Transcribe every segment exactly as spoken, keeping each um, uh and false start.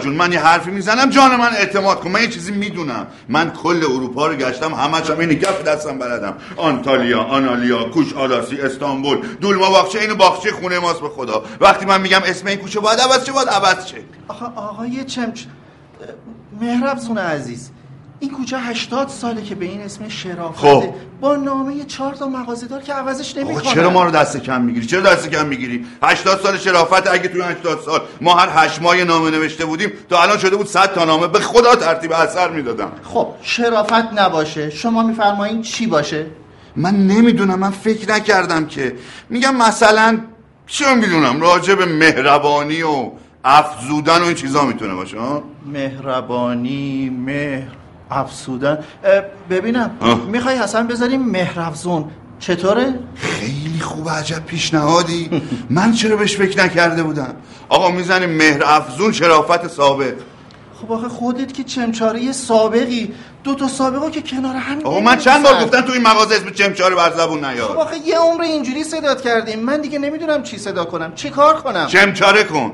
جون من یه حرفی میزنم جان من اعتماد کن. من یه چیزی میدونم. من کل اروپا رو گشتم، همش هم اینو گپ دستم بلدم. آنتالیا، آنالیا، کوش آلاسی، استانبول، دولما باغچه. اینو باغچه خونه ماست به خدا. وقتی من میگم اسم این کوچه باید عوض شه باید عوض شه. آخه آقای چمچ مهربزون عزیز، این کوچه هشتاد ساله که به این اسم شرافته. خب با نامه چهار تا مغازه‌دار که عوضش نمی‌کنه. چرا ما رو دست کم میگیری؟ چرا دست کم میگیری؟ هشتاد سال شرافت. اگه تو هشتاد سال ما هر هشت ماه نامه نوشته بودیم تا الان شده بود صد تا نامه. به خدا ترتیب اثر میدادم. خب شرافت نباشه، شما میفرمایید چی باشه؟ من نمیدونم، من فکر نکردم که. میگم مثلا چه میدونم راجع به مهربانی و افزودن و این چیزا میتونه باشه. ها مهربانی، مهر، افزودن. ببینم میخوای حسن بذاریم مهرافزون چطوره؟ خیلی خوبه، عجب پیشنهادی. من چرا بهش فکر نکرده بودم؟ آقا میزنیم مهرافزون شرافت سابق. خب آخه خودت که چمچاره سابقی، دو تا سابقا که کنار هم. آقا من چند بار گفتن تو این مغازه اسم چمچاره بر زبون نیار. خب آخه یه عمر اینجوری صدات کردیم، من دیگه نمیدونم چی صدا کنم، چی کار کنم. چمچاره کن.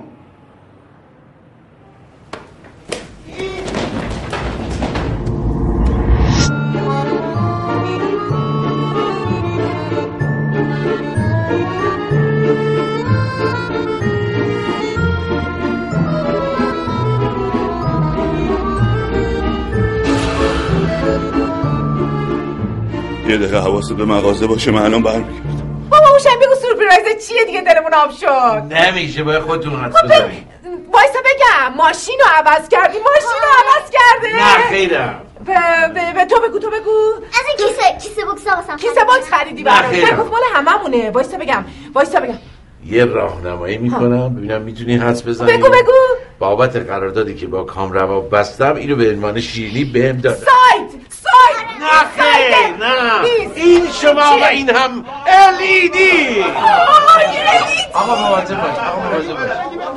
یه دقیقه حواست به مغازه باشه، من الان برمیگردم. بابا اوشن بگو سورپرایز چیه دیگه، دلمون آب شد. نمیشه باید خودتون حدس خب بزنید. وایسا بگم ماشین رو عوض کردی. ماشین رو عوض کرده. نه خیرم. به, به, به تو بگو تو بگو. از این کیسه کیسه بوکس آقا کیسه بوکس خریدی برای من. گفت مال هممونه. وایسا بگم وایسا بگم یه راهنمایی میکنم ببینم میتونی حدس بزنی. بگو بگو. بابت قراردادی که با کامروا بستم اینو به عنوان شیرینی بهم دادن. سایت سایت. نه خیر نه این شما و این هم ال ای دی. آقا مواظب باش. آقا مواظب باش.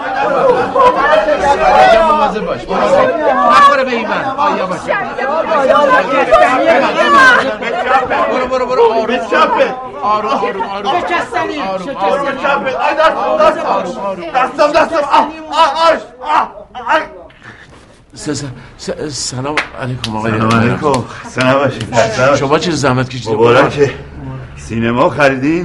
آقا مواظب باش. نخوره به این من. آیا باش. برو برو برو آروم چپه. آروم آروم آروم. شکستنی. آروم چپه. آی دستم دستم دستم. سلام علیکم آقای. سلام علیکم. سلام باشید. شما چه زحمت کشیدید؟ مبارکه. سینما خریدین؟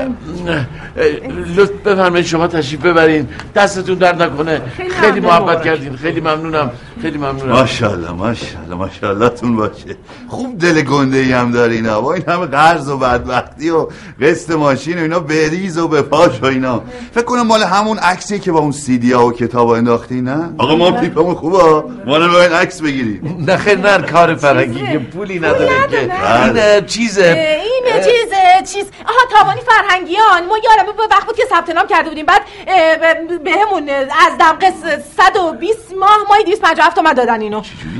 لطف بفرمایید شما تشریف ببرین، دستتون درد نکنه. خیلی, خیلی محبت کردین، خیلی ممنونم. خیلی ممنونم. ماشاءالله ماشاءالله ماشاءالله تون باشه. خوب دل گنده ای هم دارین. با این همه قرض و بدبختی و قسط ماشین و اینا بریز و به پاش و اینا. فکر کنم مال همون عکسی که با اون سی دی ها و کتابا انداختی. نه آقا ما پیپمون خوبه، ما رو این عکس بگیریم. نه خیر نه کار فرنگی که پولی نداره که این چیزه این چیزه چیز آها تابانی فرهنگیان. ما یارم به وقت بود که ثبت نام کرده بودیم، بعد بهمون از دمقس صد و بیست ماه مای دویست و پنجاه و هفت تومن دادن اینو.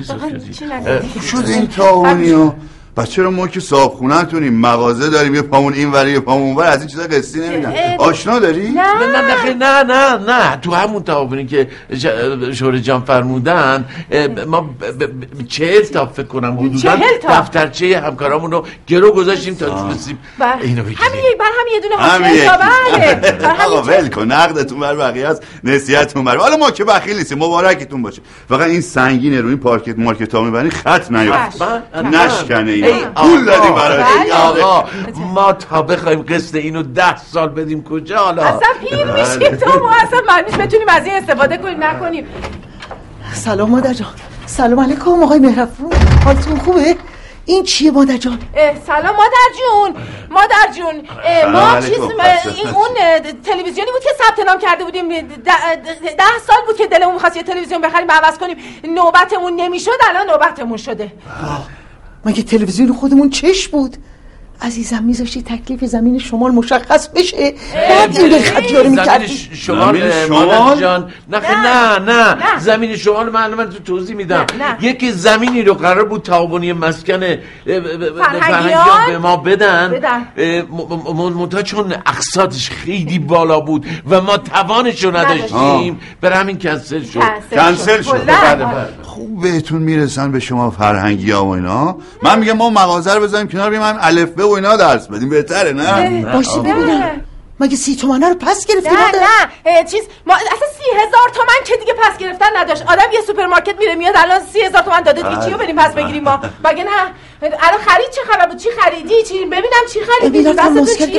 خوب شد این تاوانیو. بس چرا ما که صاحب خونه‌تونیم، مغازه داریم، یه پامون این وری یه پامون اون ور، از این چیزا قسطی نمیدن. آشنا داری؟ نه نه نه نه نه تو همون تعاونی که شوهر جان فرمودن ما چهل تا فکر کنم حدودا دفترچه همکارامون رو گرو گذاشتیم تا تونستیم اینو بگیریم. همین بر همین یه دونه حاصل تا بله. آقا ول کن، نقدتون بر بقیه است، نصیحتتون بر. حالا ما که بخیل نیستیم، مبارکتون باشه. فقط این سنگینه رو این پارکت مارکت ها میبرین خط نیافت نشکنه. پول دادیم برای آقا ما تا بخوایم قسط اینو ده سال بدیم کجا حالا اصلا پیر میشیم تو ما اصلا معنیش بتونیم از این استفاده کنیم نکنیم. سلام مادر جان. سلام علیکم آقای مهربون، حالتون خوبه؟ این چیه مادر جان؟ سلام مادر جون. مادر جون ما چیز این اون تلویزیونی بود که ثبت نام کرده بودیم، ده, ده سال بود که دلمون می‌خواست یه تلویزیون بخریم عوض کنیم، نوبتمون نمیشد، الان نوبتمون شده. مگه تلویزیون خودمون چش بود؟ عزیزم میذاشتی تکلیف زمین شمال مشخص بشه، بعد این خجاری میکردی. زمین شمال مادر جان نه نه نه, نه. زمین شمال من من تو توضیح میدم. یکی زمینی رو قرار بود تعاونی مسکن فرهنگیان به ما بدن, بدن. منتها چون اقساطش خیلی بالا بود و ما توانش رو نداشتیم برای همین کنسل شد. کنسل شد. خوب بهتون میرسن به شما فرهنگی ها و اینا. من میگم ما مغازه رو بذاریم کنار، بیم هم الف ب و اینا درس بدیم، بهتره نه؟ باشه ببینم مگه سی تومنه رو پس گرفتی؟ نه نه چیز ما اصلا سی هزار تومن که دیگه پس گرفتن نداشت. آدم یه سوپرمارکت میره میاد الان سی هزار تومن داده دیگه چیو بریم پس بگیریم ما؟ مگه نه الان خرید چه خبر بود؟ چی خریدی؟ چی ببینم چی خریدی؟ بس تو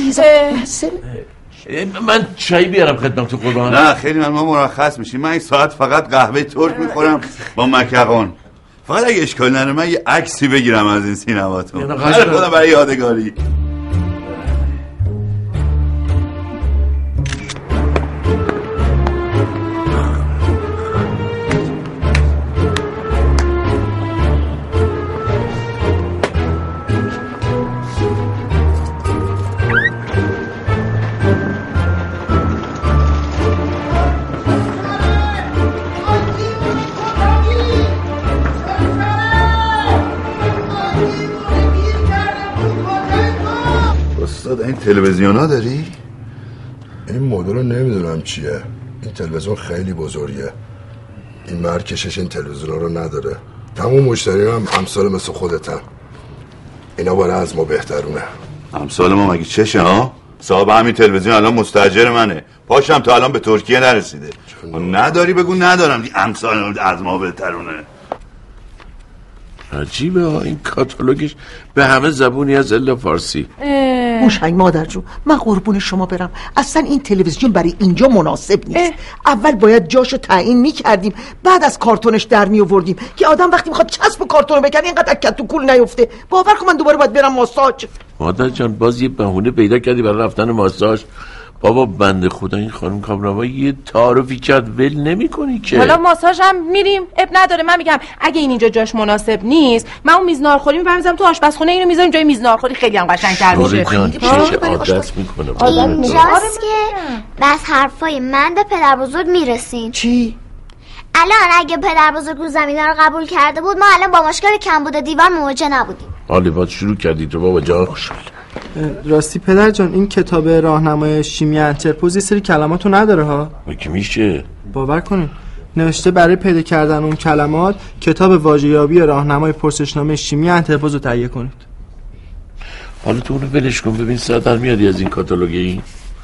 چیه؟ من چای بیارم خدمت تو قربان؟ نه خیلی من ما مرخص میشیم. من این ساعت فقط قهوه ترک میخورم با مکرون. فقط اگه اشکال نره من یه عکسی بگیرم از این سینماتون. برای خودم برای یادگاری. این تلویزیون ها داری؟ این مدل رو نمیدونم چیه. این تلویزیون خیلی بزرگه. این مرکشش این تلویزیون ها رو نداره. تمام مشتری هم امثال مثل خودتن. اینا باید از ما بهترونه. امثال ما مگه چشه ها؟ صاحب همین تلویزیون الان مستاجر منه. پاشم تا الان به ترکیه نرسیده. نداری بگو ندارم. امثال از ما بهترونه. عجیبه ها این کاتالوگش به همه زبونی از الا فارسی. موشنگ مادر جو من قربون شما برم اصلا این تلویزیون برای اینجا مناسب نیست. اه. اول باید جاشو تعیین میکردیم بعد از کارتونش در میآوردیم که آدم وقتی میخواد چسب کارتونو بکنه اینقدر اکد تو کول نیفته. باور کن من دوباره باید برم ماساژ. مادر جان باز یه بهونه پیدا کردی برای رفتن ماساژ. بابا بنده خدا این خانم کامران‌ها یه تعارفی کرد ول نمی‌کنی که. حالا ماساژ هم میریم اب نداره. من میگم اگه این اینجا جاش مناسب نیست من اون میز نارخوری می‌برم تو آشپزخونه اینو میذاریم جای میز نارخوری خیلی هم قشنگ‌تر میشه. چه عادت میکنه اینجاست که بس حرفای من به پدر بزرگ میرسین. چی؟ الان اگه پدر بزرگ اون زمینه رو قبول کرده بود ما الان با مشکل کمبود دیوار مواجه نبودیم. حالا باید شروع کردی تو بابا جان. راستی پدر جان این کتاب راهنمای شیمی انترپوز یه سری کلماتو نداره ها. مگه میشه؟ باور کنین نوشته برای پیدا کردن اون کلمات کتاب واژه‌یابی راهنمای پرسشنامه شیمی انترپوز رو تهیه کنید. حالا تو اونو ولش کن ببین ساعت در میادی از این کاتالوگ. این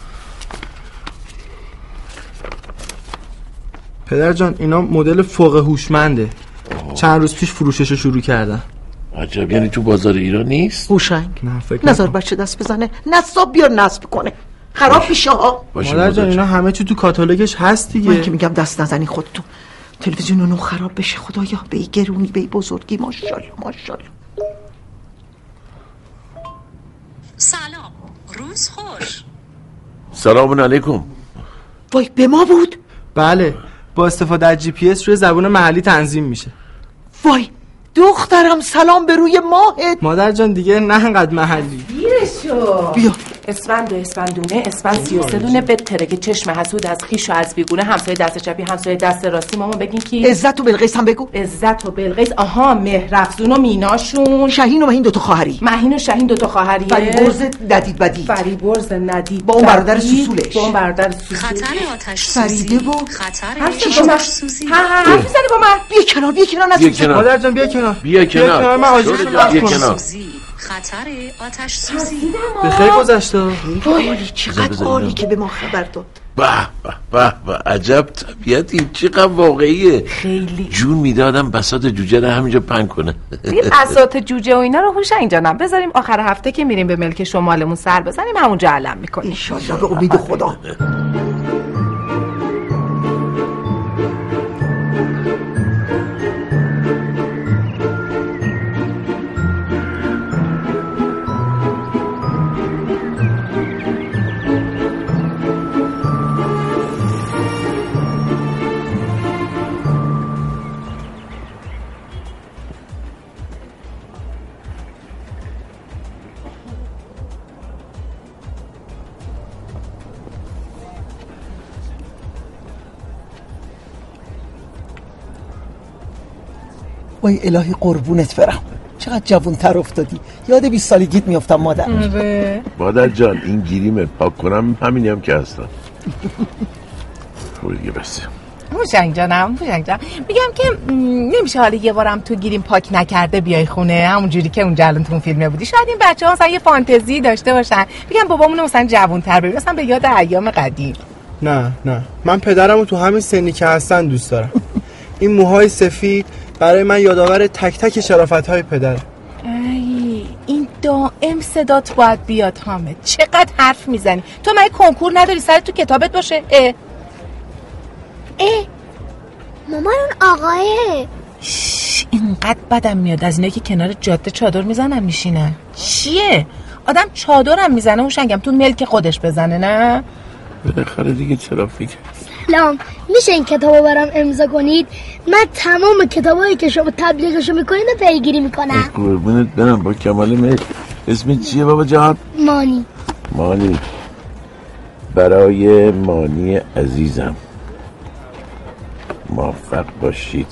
پدر جان اینا مدل فوق هوشمنده. چند روز پیش فروششو شروع کردن. عجب یعنی تو بازار ایران نیست؟ هوشنگ نه فکر نظر بچه دست بزنه نصاب بیار نصب کنه خراب میشه ها. مادر جان اینا همه چی تو کاتالوگش هست دیگه. من که میگم دست نزنی خودتون. تلویزیون اونو خراب بشه خدایا به ای گرونی به ای بزرگی ماشاءالله ماشاءالله. سلام روز خوش. سلام علیکم. وای به ما بود؟ بله با استفاده از جی پی اس روی زبان محلی تنظیم میشه. وای دخترم سلام به روی ماهت. مادر جان دیگه نه انقدر محلی. بیرشو بیا اسفند و اسفندونه اسفند سی و سه دونه بتره که چشم حسود از خیش و از بیگونه همسایه دست چپی همسایه دست راستی ماما بگین کی؟ عزت و بلقیس هم بگو. عزت و بلقیس آها مهرفزون و میناشون شاهین و مهین دوتا خواهری. مهین و شاهین دوتا خواهریه. فریبرز ندید بدید. فریبرز ندید با اون برادر سوسولش. با اون برادر سوسول. خطر آتش سوزی. فریده و خطر آتش سوزی. ها ها حرف زدی با من. بیا کنار بیا کنار نسوز. مادر جان بیا کنار. بیا کنار. من آجیل بیا کنار. خطر آتش سوزی. به خیر گذشته. وای چقدر عالی که به ما خبر داد. به به به به عجب طبیعتی چقدر واقعیه. خیلی جون میدادم بساط جوجه رو همینجا پنگ کنه. این بساط جوجه و اینا رو هوشنگ جانم بذاریم آخر هفته که میریم به ملک شمالمون سر بزنیم همونجا علم میکنیم ان شاءالله به امید خدا. وای الهی قربونت برم چقدر جوان‌تر افتادی. یاد بیست سالگیت میافتم مادر. مادر جان این گیریمت پاک کنم همینی هم که هستم. خوبه دیگه بسته. هوشنگ جانم هوشنگ جان میگم که نمیشه حالا یه بارم تو گیریم پاک نکرده بیای خونه همون جوری که اونجا الان تو اون فیلمه بودی. شاید این بچه‌ها مثلا یه فانتزی داشته باشن میگم بابامون مثلا جوان‌تر ببین مثلا به یاد ایام قدیم. نه نه من پدرمو تو همین سنی که هستن دوست دارم. این موهای سفید برای من یادآور تک تک شرافت‌های پدره. ای این دائم صدات باید بیاد حامد. چقدر حرف میزنی تو؟ مگه کنکور نداری سرت تو کتابت باشه؟ اه اه مامان اون آقاه شش اینقدر بدم میاد از اینایی که کنار جاده چادر میزنن میشینن. چیه؟ آدم چادرم میزنه هوشنگم تو ملک خودش بزنه نه؟ بالاخره دیگه ترافیک. سلام میشه این کتابو برام امضا کنید؟ من تمام کتابایی که شما تبلیغشو میکنید رو پیگیری میکنم. قربونت برم با کمال میل. اسم چیه بابا جهان؟ مانی. مانی برای مانی عزیزم موفق باشید.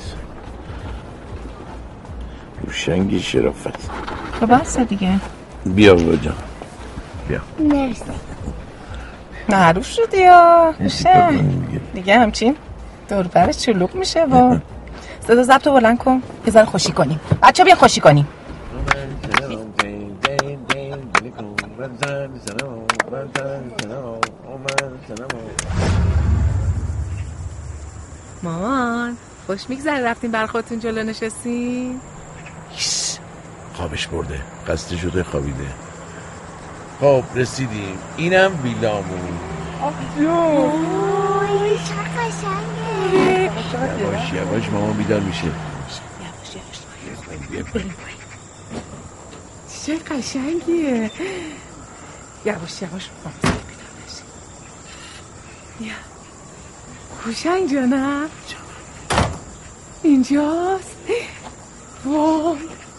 هوشنگ شرافت. خب بسه دیگه. بیا بابا جان بیا. مرسی. معروف شدی یا هوشنگ دیگه همچین دور برش چلوک میشه با صدا ضبط رو بلند کن یه ذره خوشی کنیم بچه بیا خوشی کنیم. مامان خوش میگذره رفتیم بر خودتون جلو نشستیم. خوابش برده قصد شده خوابیده. خب رسیدیم اینم ویلامون. اوه چه قشنگه. یواش یواش مامان بیدار میشه. یواش یواش چه قشنگیه. یواش یواش مامان بیدار میشه. یا هوشنگ جانم اینجاست. وای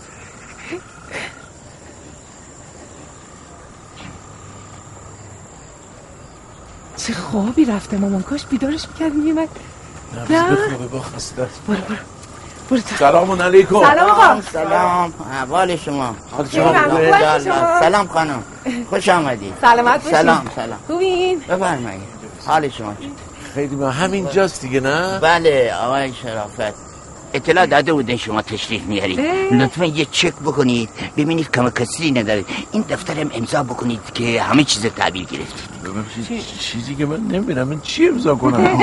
چه خوابی رفته مامان کاش بیدارش میکرد میمد. نه بخوابه با خسته. برو برو برو سلام علیکم. سلام آقا. سلام احوال شما؟ حال شما سلام خانم خوش آمدید. سلامت باشید. سلام سلام خوبین؟ بفرمایید حال شما؟ خیلی ما همین جاست دیگه نه؟ بله آقای شرافت اطلاع داده بودن شما تشریف میارید. لطفا یه چک بکنید ببینید کم کسری ندارید. این دفترم امضا بکنید که همه چیز تعبیر گرفتید. چیزی که من نمیدونم من چی امضا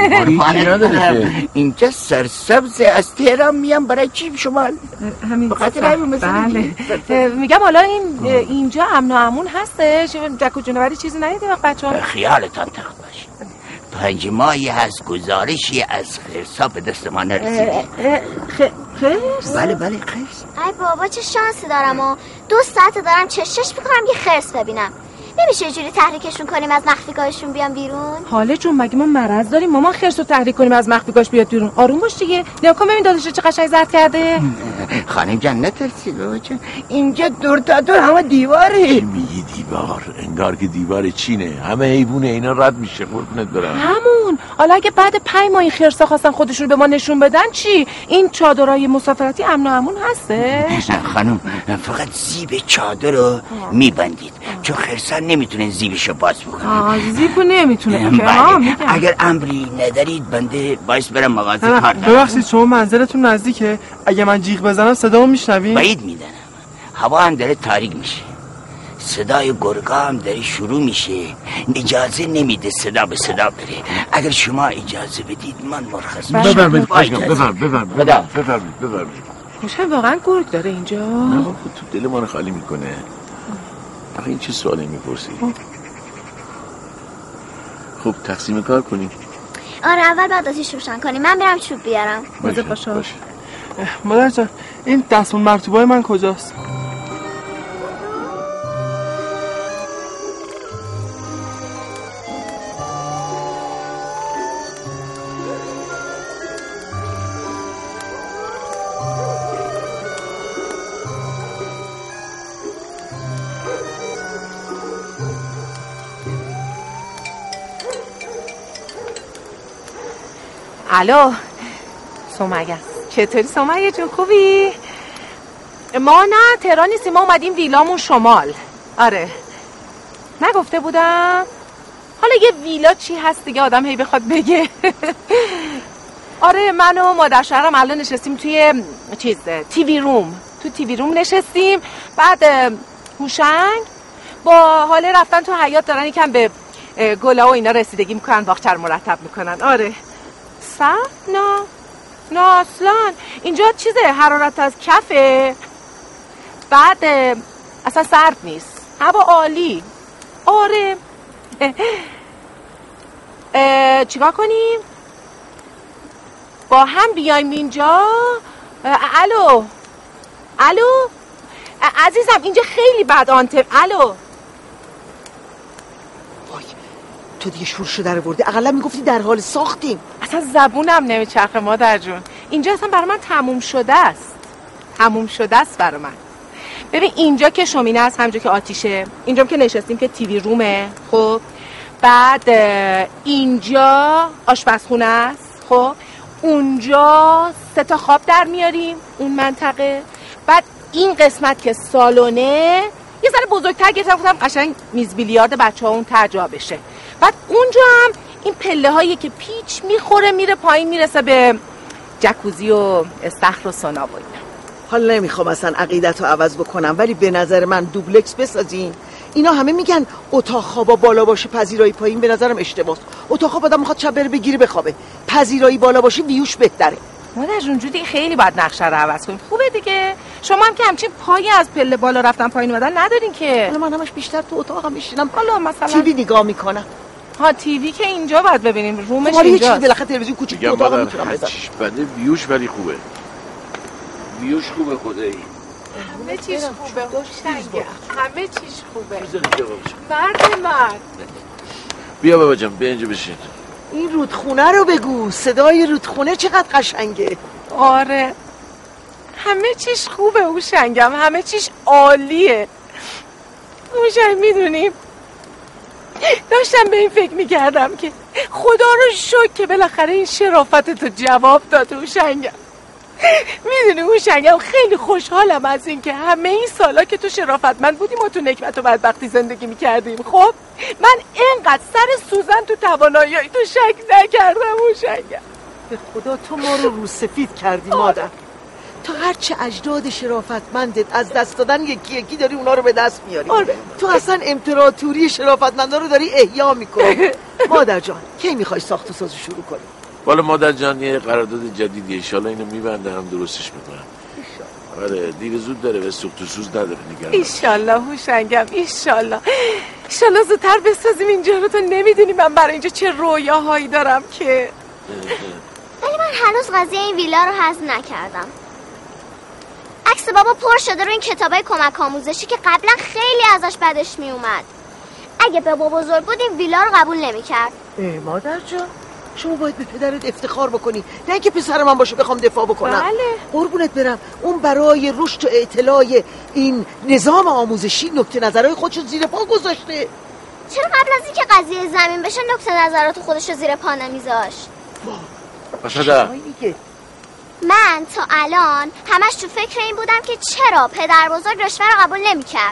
کنم؟ اینجا سرسبز از تهران میام برای چی شمال؟ همین بخاطر همین مثلا بله. میگم حالا این اینجا امن و امون هستش جک و جونوری چیزی ندیده وقت بچه‌ها؟ خیالتان تخت باشه پنج ماهی هست گزارشی از خرسا به دست ما نرسیده. خرس؟ بله بله خرس. ای بابا چه شانسی دارم و دو ساعت دارم چشش میکنم یه خرس ببینم. نمیشه یه جوری تحریکشون کنیم از مخفیگاهشون بیان بیرون؟ حاله جون مگه ما مرض داریم مامان خرس رو تحریک کنیم از مخفیگاهش بیاد بیرون؟ آروم باش دیگه. نگاه کن ببین داداش چه قشنگ زرد کرده. خانم جان نترسید بابا جان اینجا دور تا دور همه دیواره. میگی دیوار انگار که دیوار چینه همه حیوونه اینا رد میشه قربونت برم. همون حالا اگه بعد پنج ماه این خرسا خواستن خودشون رو به ما نشون بدن چی؟ این چادرای مسافرتی امن و امون هسته؟ خانم فقط زیب چادر رو میبندید چون خرسا نمیتونه زیبشو باز بکنه. آه زیبو نمیتونه بله. اگر امری ندارید بنده باعث برم مغازه کار. ببخشید شما منزلتون نزدیکه اگه من جیغ بزنم صدامو میشنوین؟ بعید میدنم هوا هم داره تاریک میشه صدای گرگا هم داره شروع میشه اجازه نمیده صدا به صدا بره. اگر شما اجازه بدید من مرخص میشم. بفرمایید بفرمایید بفرمایید بفرمایید بفرمایید. خوشم واقعا گرگ داره اینجا؟ نه بابا تو دل ما رو خالی میکنه. آخه این چه سوالی میپرسی؟ خب تقسیم کار کنیم. آره اول بعد آتیش روشن کنیم من میرم چوب بیارم. باشه باشه. مادر جان این دستمون مرطوبای من کجاست؟ الو سمیه چطوری سمیه جون خوبی؟ ما نه تهران نیستیم ما اومدیم ویلامون شمال. آره نگفته بودم؟ حالا یه ویلا چی هست دیگه آدم هی بخواد بگه. آره من و مادر شوهرم الان نشستیم توی چیز تیوی روم، تو تیوی روم نشستیم. بعد هوشنگ با حال رفتن تو حیاط دارن یکم به گلا و اینا رسیدگی میکنن، باغچه رو مرتب میکنن. آره سر؟ نه نه اصلا اینجا چیزه، حرارت از کفه، بعد اصلا سرد نیست، هوا عالی. آره چیکار کنیم؟ با هم بیایم اینجا؟ الو الو عزیزم اینجا خیلی بد آنتن. الو وای تو دیگه شور شده رو بردی، اقلا میگفتی در حال ساختیم. اصلا زبونم نمیچرخه مادر جون، اینجا اصلا برای من تموم شده است، تموم شده است برای من. ببین اینجا که شومینه است، همینجا که آتیشه، اینجا که نشستیم که تیوی رومه، خب بعد اینجا آشپزخونه است، خب اونجا سه تا خواب در میاریم اون منطقه، بعد این قسمت که سالونه یه ذره بزرگتر گرفتم، گفتم قشنگ میز بیلیارد بچه‌ها اون ترجا بشه. بعد اونجا هم این پله هایی که پیچ میخوره میره پایین میرسه به جکوزی و استخر و سونا و اینا. حالا نمیخوام اصلا عقیدت رو عوض بکنم، ولی به نظر من دوبلکس بسازین. اینا همه میگن اتاق خوابا بالا باشه پذیرایی پایین، به نظرم اشتباهه. اتاق خواب آدم میخواد شب بره بگیره بخوابه، پذیرایی بالا باشه ویوش بهتره. مادر جون جودی خیلی باید نقشه رو عوض کنیم. خوبه دیگه، شما هم که همچین پایی از پله بالا رفتن پایین اومدن ندارین که. حالا من همش بیشتر تو اتاقم میشینم، حالا مثلا تیوی نگاه میکنم. ها تیوی که اینجا باید ببینیم، رومش اینجاست. اینجاست. چیزی بالاخره تلویزیون کوچیک تو اتاقم میتونم بذارم. چیش بده ویوش ولی خوبه. ویوش خوبه خدایی. همه چیز خوبه هوشنگه، همه چیز خوبه. مرد مرد. بیا بابا جان بیا اینجا بشین. این رودخونه رو بگو، صدای رودخونه چقدر قشنگه. آره همه چیز خوبه هوشنگم، همه چیز عالیه. هوشنگ میدونیم داشتم به این فکر میکردم که خدا رو شکر که بالاخره این شرافت تو جواب داد هوشنگم. میدونی هوشنگم خیلی خوشحالم از این که همه این سالا که تو شرافتمند بودیم و تو نکبت و بدبختی زندگی میکردیم. خب من اینقدر سر سوزن تو توانایی تو شک نکردم هوشنگم. به خدا تو ما رو رو سفید کردی مادر. تو هرچه اجداد شرافتمندت از دست دادن یکی یکی داری اونا رو به دست میاری. آره. تو اصلا امپراتوری شرافتمندا رو داری احیا میکنی. مادر جان کی میخوای ساخت و سازی شروع کنی؟ والا مادر جان یه قرارداد جدیدیه، ان شاءالله اینو میبنده هم درستش میکنم. آره دیر زود داره و سوخت و سوز نداره نگران. ان شاءالله هوشنگم ان شاءالله ان شاءالله زودتر بسازیم اینجا رو. تو نمیدونی من برای اینجا چه رویاهایی دارم که. ولی من هنوز قضیه این ویلا رو هضم نکردم. عکس بابا پر شده رو این کتابای کمک آموزشی که قبلا خیلی ازش بدش می اومد. اگه بابا بزرگ بود این ویلا رو قبول نمی‌کرد. مادر جان شما باید به پدرت افتخار بکنی، نه اینکه پسر من باشه بخوام دفاع بکنم. بله. قربونت برم، اون برای رشد و اطلاع این نظام آموزشی نکته نظرهای خودشو زیر پا گذاشته. چرا قبل از اینکه قضیه زمین بشه نکته نظرات خودشو زیر پا نمیذاشت؟ مثلا من تا الان همش تو فکر این بودم که چرا پدر بزرگ رشوه رو قبول نمی‌کرد.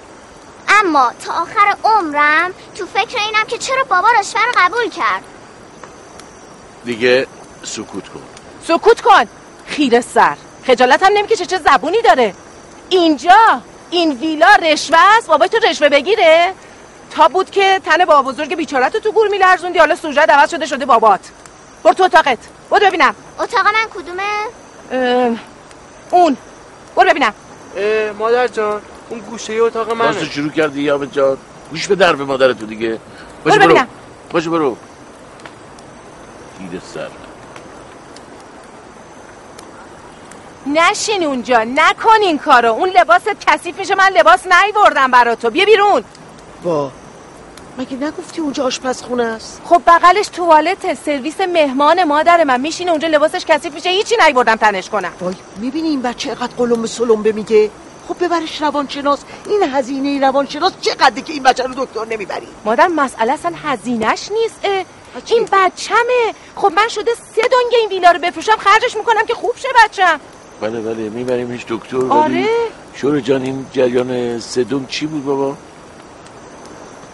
اما تا آخر عمرم تو فکر اینم که چرا بابا رشوه رو قبول کرد. دیگه سکوت کن. سکوت کن خیره سر، خجالت هم نمیکشه چه زبونی داره. اینجا این ویلا رشوه است، بابای تو رشوه بگیره؟ تا بود که تن بابا بزرگ بیچاره‌تو تو گور میلرزوندی، حالا سوژه عوض شده شده بابات. برو تو اتاقت، برو ببینم. اتاق من کدومه؟ اون برو ببینم. مادر جان اون گوشه اتاق منه. واسه شروع کردی یا به جان گوش به درب مادر تو دیگه. باشه برو ببینم. باشه برو. گیر سر نشین اونجا، نکن این کارو. اون لباست کثیف میشه، من لباس نیوردم برا تو. بیا بیرون. وا مگه نگفتی اونجا آشپزخونه است؟ خب بغلش توالته، سرویس مهمان مادر من. میشینه اونجا لباسش کثیف میشه، هیچی نیوردم تنش کنم. وای میبینی این بچه اینقدر قلمبه سلمبه میگه. خب ببرش روانشناس. این هزینه روانشناس چقدره که این بچه رو دکتر نمیبری؟ مادر مسئله اصلا هزینه‌اش نیست. این بچمه. خب من شده سه دنگ این ویلا رو بفروشم خرجش میکنم که خوب شه بچم. بله بله میبریمش دکتر. آره ولی شوره جان این جریان سه دنگ چی بود بابا؟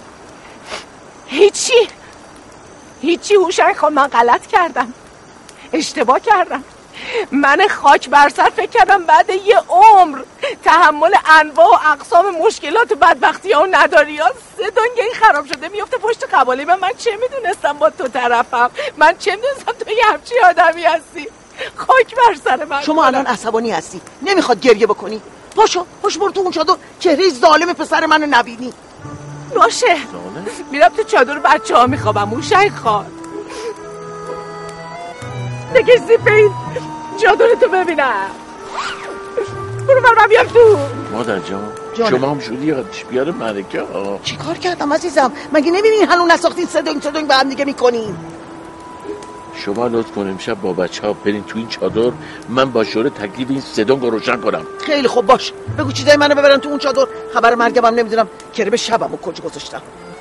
هیچی هیچی هوشنگ خان، من غلط کردم. اشتباه کردم. من خاک بر سر فکر کردم بعد یه عمر تحمل انواع و اقسام مشکلات و بدبختی ها و نداری ها سه دنگه خراب شده میفته پشت قباله من. من چه میدونستم با تو طرفم؟ من چه میدونستم تو یه همچی آدمی هستی؟ خاک بر سر من. شما الان عصبانی هستی، نمیخواد گریه بکنی. پاشو پاشو برو تو اون چادر، چهره ظالم پسر منو نبینی. باشه میرم تو چادر بچه ها میخوابم. اون شیخ خان نکش زیپ این چادرتو ببینم. برو برم بیام تو. مادر جان شما هم شدی یادش بیاره ملکه ها. چی کار کردم عزیزم؟ مگه نمیبینین هنوز نساختین سدنگ سدنگ به هم دیگه میکنین؟ شما لطف کن امشب با بچه ها برین تو این چادر، من با شوره تکلیف این سدنگ رو روشن کنم. خیلی خوب باش، بگو چیزای منو ببرن تو اون چادر. خبر مرگم هم نمیدونم، کرب شبمو کجا گذاشتم.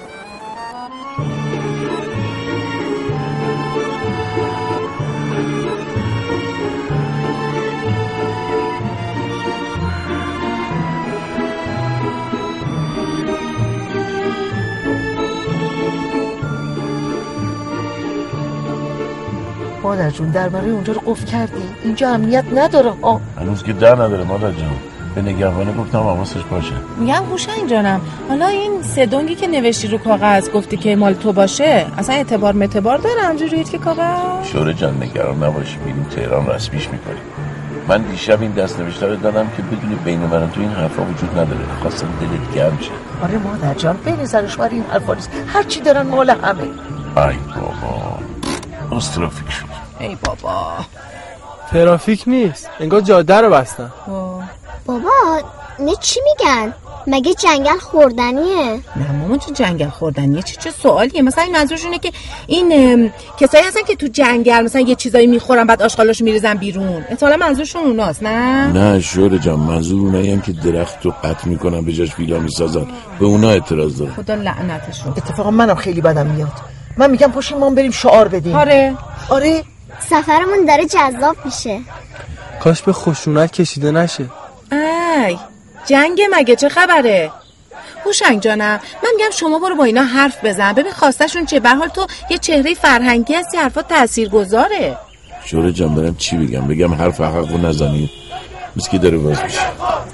مادر جون درباره اونجا رو قفل کردی؟ اینجا امنیت نداره ها. هنوز که در نداره مادر جان. به نگهبانه گفتم حواسش باشه. میگم هوشنگ جانم حالا این سدونگی که نوشتی رو کاغذ گفتی که مال تو باشه اصلا اعتبار متبار داره همجوریه که کاغذ؟ شوره جان نگران نباش، میریم تهران رسمیش میکنیم. من دیشب این دست نوشته رو دادم که بدون بین من تو این حرفا وجود نداره. خواستم دلت گرم شه. آره مادر جان بین زرشوار این حرفا نیست، هر چی دارن مال همه. ای بابا استرافیک شد. ای بابا ترافیک نیست، انگار جاده رو بستن. بابا نه چی میگن؟ مگه جنگل خوردنیه؟ نه مامان چه جنگل خوردنیه؟ چه چه سوالیه؟ مثلا این منظورشونه که این کسایی هستن که تو جنگل مثلا یه چیزایی میخورن بعد آشغالاشو میریزن بیرون. احتمالاً منظورشون اوناست. نه نه شوره جان منظور اونایی هم که درخت رو قطع میکنن به جاش ویلا میسازن، به اونا اعتراض داره. خدا لعنتشون. اتفاقا منم خیلی بدم میاد. من میگم پاشیم ما بریم شعار بدیم. آره آره سفرمون داره جذاب میشه. کاش به خشونت کشیده نشه. ای جنگ مگه چه خبره؟ هوشنگ جانم من میگم شما برو با اینا حرف بزن ببین خواستشون چه. به هر حال تو یه چهره فرهنگی هستی، حرفات تاثیرگذاره. شوره جان برم چی بگم؟ بگم حرف حقو نزنید مثل که داره باز میشه.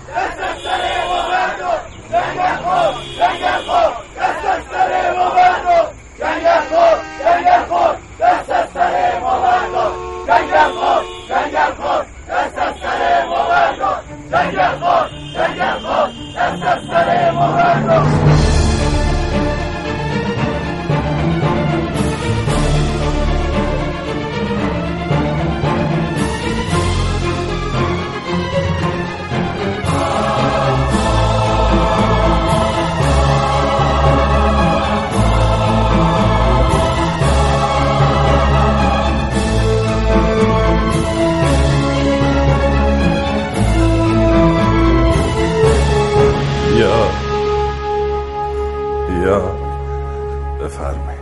بفرمایید.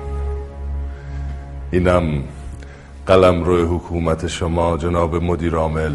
اینم قلمرو حکومت شما جناب مدیر عامل.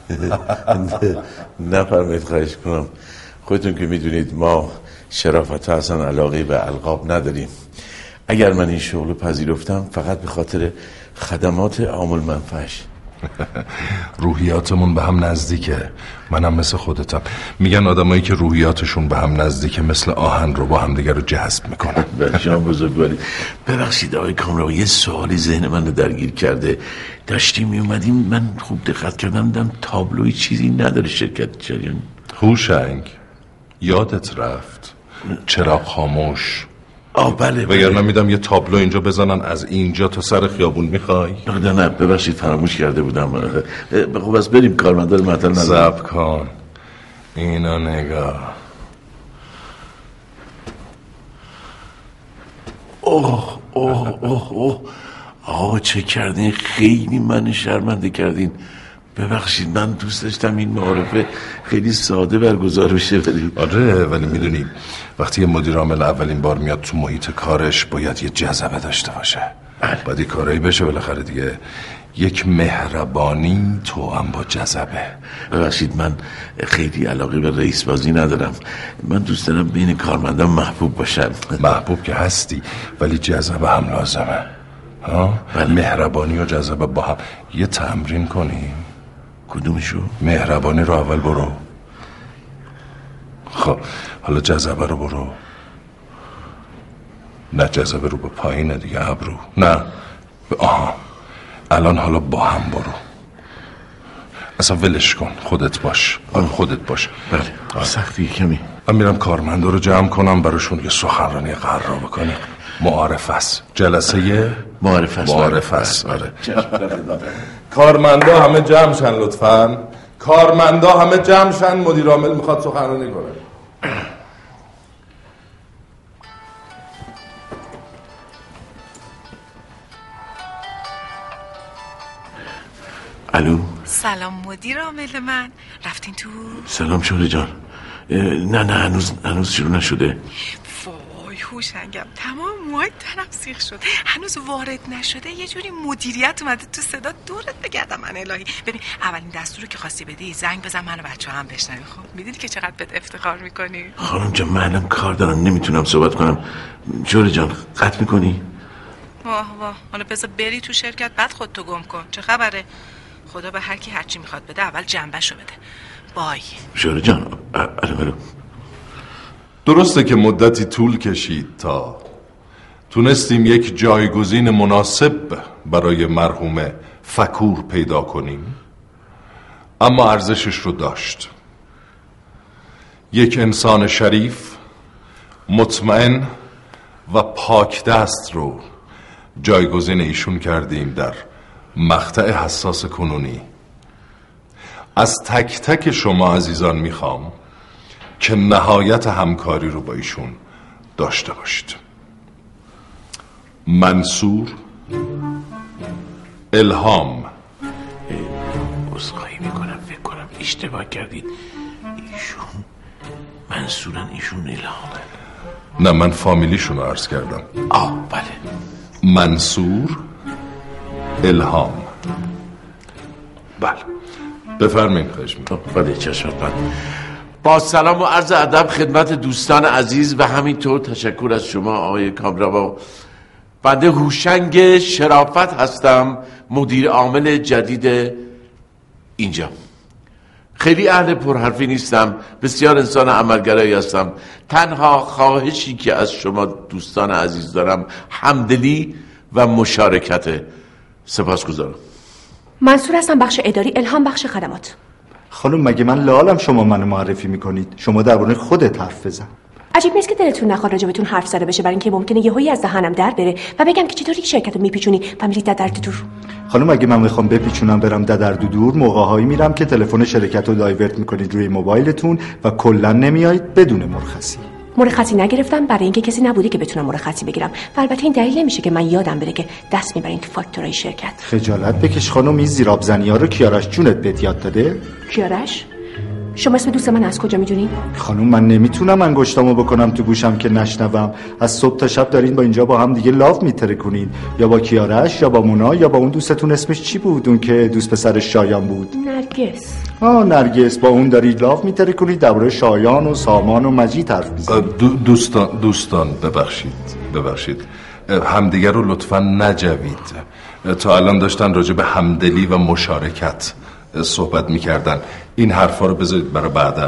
نفرمایید خواهش کنم. خودتون که میدونید ما شرافت ها اصلا علاقه به القاب نداریم. اگر من این شغل پذیرفتم فقط به خاطر خدمات عامل منفعش. روحیاتمون به هم نزدیکه. منم مثل خودتم. میگن آدمایی که روحیاتشون به هم نزدیکه مثل آهن رو با هم دیگر رو جذب میکنن. بچه‌ام بزرگواری ببخشید آقای کامرا یه سوالی ذهن من رو درگیر کرده. داشتیم میومدیم من خوب دقت کردم دیدم تابلوی چیزی نداره شرکت جریان. هوشنگ یادت رفت چراغ خاموش. آه بله بله. وگرنه میدم یه تابلو اینجا بزنن از اینجا تا سر خیابون. میخوای؟ نه نه ببخشید فراموش کرده بودم. خب بس بریم کارمندار معطل ندارم. صبر کن اینا نگاه. اوه اوه اوه اوه آقا چه کردین؟ خیلی من شرمنده کردین. ببخشید من دوست داشتم این معارفه خیلی ساده برگزار بشه. ولی آره ولی میدونی وقتی یه مدیر عامل اولین بار میاد تو محیط کارش باید یه جذبه داشته باشه. باید یه کارایی بشه بالاخره دیگه. یک مهربانی تو هم با جذبه. ببخشید من خیلی علاقه به رئیس بازی ندارم. من دوست دارم بین کارمندان محبوب باشم. محبوب که هستی ولی جذبه هم لازمه. ها؟ مهربانی و جذبه با هم یه تمرین کنیم. کدومشو؟ مهربانی رو اول برو. خب حالا جذبه رو برو. نه جذبه رو به پایینه دیگه، ابرو. نه آها الان حالا با هم برو. اصلا ولش کن، خودت باش. آره خودت باش. بله سختی کمی. من میرم کارمندا رو جمع کنم براشون یه سخنرانی قرار بکنیم. معارف است، جلسه معارف است. معارف است. آره کارمندا همه جمع شن لطفاً. کارمندا همه جمع شن، مدیر عامل میخواد سخنرانی کنه. الو. سلام مدیر عامل من، رفتین تو؟ سلام شوری جان. نه نه هنوز هنوز شروع نشده. وای هوشنگم، تمام موهای تنم سیخ شد، هنوز وارد نشده. یه جوری مدیریت اومده تو صدا، دورت بگردم من الهی. ببین اولین دستور که خواستی بدی زنگ بزن منو بچه هم بشنوی. خب میدونی که چقدر بهت افتخار میکنی. خانم جان من الان کار دارم نمیتونم صحبت کنم. شوری جان قطع میکنی؟ واه واه حالا بذار بری تو شرکت بعد خودتو گم کن. چه خبره؟ خدا به هر کی هر چی میخواد بده اول جنبشو بده. بای. شوری جان الو الو. درسته که مدتی طول کشید تا تونستیم یک جایگزین مناسب برای مرحوم فکور پیدا کنیم، اما ارزشش رو داشت. یک انسان شریف، مطمئن و پاک دست رو جایگزین ایشون کردیم در مقطع حساس کنونی. از تک تک شما عزیزان میخوام که نهایت همکاری رو با ایشون داشته باشید. منصور الهام. عذرخواهی میکنم، فکر کنم اشتباه کردید. ایشون منصورن، ایشون الهامه. نه من فامیلیشون رو عرض کردم. آه بله. منصور الهام. بله بفرمایید. خواهش میکنم. بله چشمت بله. با سلام و عرض ادب خدمت دوستان عزیز و همینطور تشکر از شما آقای کامروا. بنده هوشنگ شرافت هستم، مدیر عامل جدید اینجا. خیلی اهل پرحرفی نیستم، بسیار انسان عملگرایی هستم. تنها خواهشی که از شما دوستان عزیز دارم همدلی و مشارکته. سپاسگزارم. منصور هستم، بخش اداری، الهام بخش خدمات. خانم مگه من لالم شما منو معرفی میکنید؟ شما درباره خودت حرف بزن. عجیب نیست که دلتون نخواد راجبتون حرف زده بشه، برای اینکه ممکنه یهویی از دهنم در بره و بگم که چطوری شرکتو میپیچونی و میری ددر دور. خانم اگه من میخوام بپیچونم برم ددر دور، موقع‌هایی میرم که تلفن شرکت رو دایورت میکنید روی موبایلتون و کلا نمیایید بدون مرخصی. مرخصی نگرفتم برای اینکه کسی نبوده که بتونم مرخصی بگیرم و البته این دلیل نمیشه که من یادم بره که دست میبرین تو فاکتورای شرکت. خجالت بکش خانم، این زیرابزنی‌ها رو کیارش جونت بهت یاد داده؟ کیارش؟ شما اسم دوست من از کجا میدونین؟ خانم من نمیتونم انگشتامو بکنم تو گوشم که نشنوم. از صبح تا شب دارین با اینجا با هم دیگه لاف میترکونین، یا با کیارش یا با مونا یا با اون دوستتون اسمش چی بود، اون که دوست پسرش شایان بود؟ نرگس. آه نرگس، با اون دارید لاف میترکونید درباره شایان و سامان و مجید حرف میزنید. دو دوستان دوستان ببخشید ببخشید همدیگه رو لطفا نجوید. تا الان داشتن راجع به همدلی و مشارکت صحبت میکردن. این حرفا رو بذارید برای بعدن.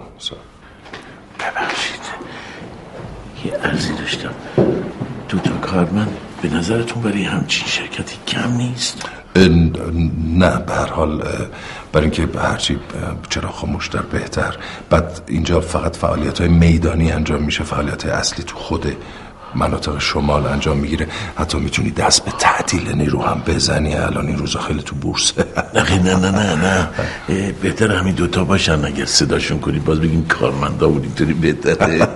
ببخشید یه عرضی داشتم. دو تا کارمند به نظرتون برای همچین شرکتی کم نیست؟ نه به هر حال برای اینکه هرچی چرا خاموشتر بهتر. بعد اینجا فقط فعالیت های میدانی انجام میشه، فعالیت های اصلی تو خود مناطق شمال انجام میگیره. حتی میتونی دست به تعطیل نیرو هم بزنی. الان این روزا خیلی تو بورسه. نه نه نه نه نه بهتر همین دوتا باشن. اگر صداشون کنی باز بگیم کارمندا بود، اینطوری بهتره.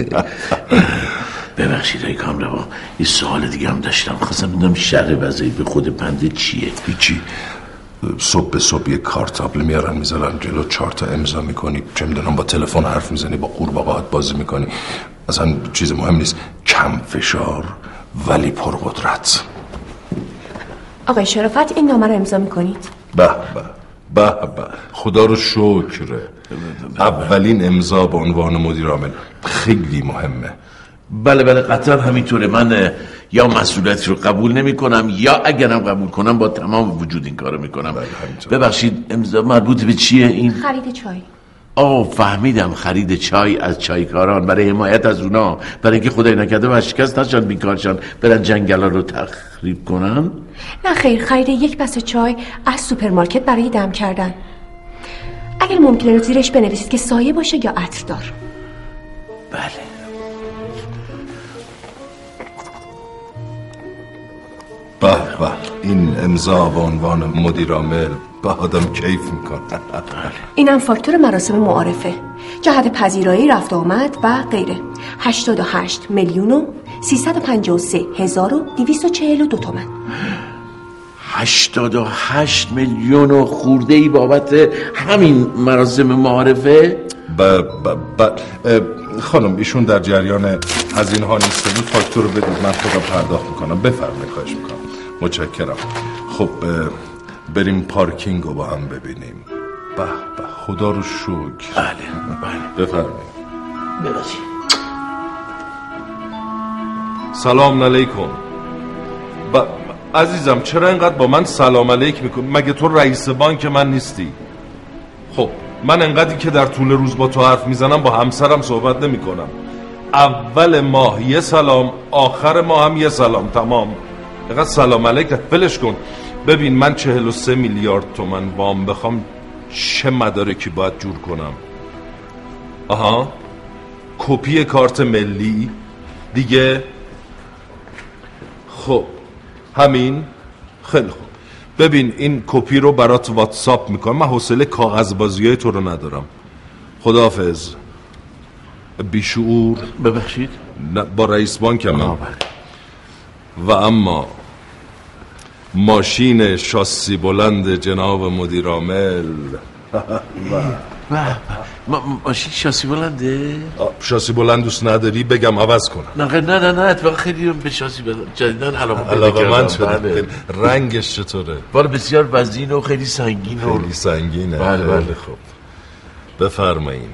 ببخشید های کامروا، یه سوال دیگه هم داشتم. خواستم بدونم شرح وظایف خود بنده چیه؟ هیچی. صبح به صبح یه کارتابل میارن میذارن جلو، چهار تا امضا میکنی، چه میدونم با تلفن حرف میزنی، با قورباغه‌ات بازی میکنی. اصلا چیز مهم نیست. کم فشار ولی پرقدرت. آقای شرافت این نامه رو امضا میکنید؟ به به به به خدا رو شکر. اولین امضا به عنوان مدیر عامل خیلی مهمه. بله بله قطعا همینطوره. من یا مسئولیت رو قبول نمی کنم یا اگرم قبول کنم با تمام وجود این کارو میکنم. ببخشید امضا مربوط به چیه این؟ خرید چای. آه فهمیدم، خرید چای از چایکاران برای حمایت از اونا، برای اینکه خدای نکرده ورشکست نشن بیکارشن برن جنگلا رو تخریب کنن. نه خیر، خرید یک بسته چای از سوپرمارکت برای دم کردن. اگر ممکنه زیرش بنویسید که سایه باشه یا عطردار. بله. به به، این امضا و عنوان مدیر عامل به آدم کیف میکنه. اینم فاکتور مراسم معارفه، جهت پذیرایی، رفت آمد و غیره. هشتاد و هشت میلیون و سیصد و پنجاه و سه هزار و دویست و چهل و دو تومن. هشتاد و هشت میلیون و خورده ای بابت همین مراسم معارفه؟ با با با خانم ایشون در جریان هزینه ها نیست، بود فاکتور رو بدید من خودم پرداخت میکنم. بفرمایید، خواهش میکنم. متشکرم. خب بریم پارکینگ رو با هم ببینیم. به به، خدا رو شکر. بله بله بفرمایید. ببخشید. سلام علیکم. با عزیزم چرا اینقدر با من سلام علیک میکنی؟ مگه تو رئیس بانک من نیستی؟ خب من انقدری که در طول روز با تو حرف میزنم با همسرم صحبت نمی کنم. اول ماه یه سلام، آخر ماه هم یه سلام، تمام. اینقدر سلام علیک ولش کن. ببین من چهل و سه میلیارد تومن وام بخوام چه مدارکی باید جور کنم؟ آها، کپی کارت ملی دیگه. خب همین، خیلی خوب. ببین این کپی رو برات واتساپ میکنم، من حوصله کاغذبازیای تو رو ندارم. خداحافظ. بیشعور. ببخشید؟ نه با رئیس بانکم من. و اما ماشین شاسی بلند جناب مدیر عامل. ماشین شاسی بلنده؟ شاسی بلند دوست نداری بگم عوض کنم؟ نه نه نه نه اتفاقا خیلی به شاسی بلند جدیدن علاقه علاقه من شده. رنگش چطوره؟ باره بسیار وزین و خیلی سنگین. خیلی سنگینه. بله بله. خب بفرمایین.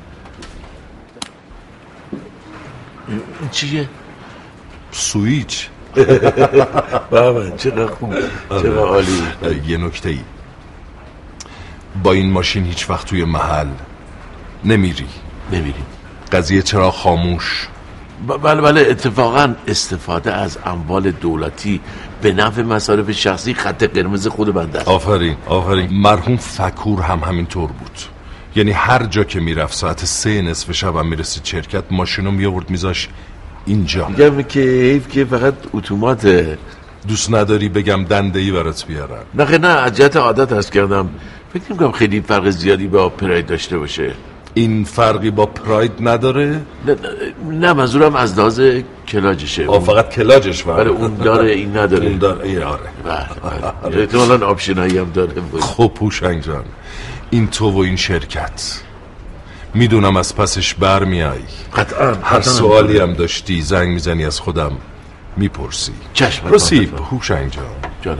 این چیه؟ سویچ. بابا چقدر خوب، چقدر عالی. یه نکته ای، با این ماشین هیچ وقت توی محل نمیری. نمیری. قضیه چرا خاموش؟ بله بله، اتفاقا استفاده از اموال دولتی به نفع مصارف شخصی خط قرمز خود بنده است. آفرین آفرین. مرحوم فکور هم همینطور بود. یعنی هر جا که میرفت ساعت سه نصف شب هم میرسید شرکت، ماشینو میآورد میذاش اینجا. میگم که حیف که فقط اتوماته. دوست نداری بگم دنده‌ای برات بیارم؟ نه نه، از جهت عادت هست کردم. فکر میکنم خیلی فرق زیادی با پراید داشته باشه. این فرقی با پراید نداره؟ نه, نه منظورم از لحاظ کلاجشه. آه فقط کلاجش بله. بله اون داره این نداره. اون داره این آره. بله. احتمالاً آپشنایی هم داره. خب هوشنگ جان، این تو و این شرکت میدونم از پسش بر میای. قطعا. هر سوالی هم داشتی زنگ میزنی از خودم میپرسی. چشم. رسیب هوشنگ جان. جانم.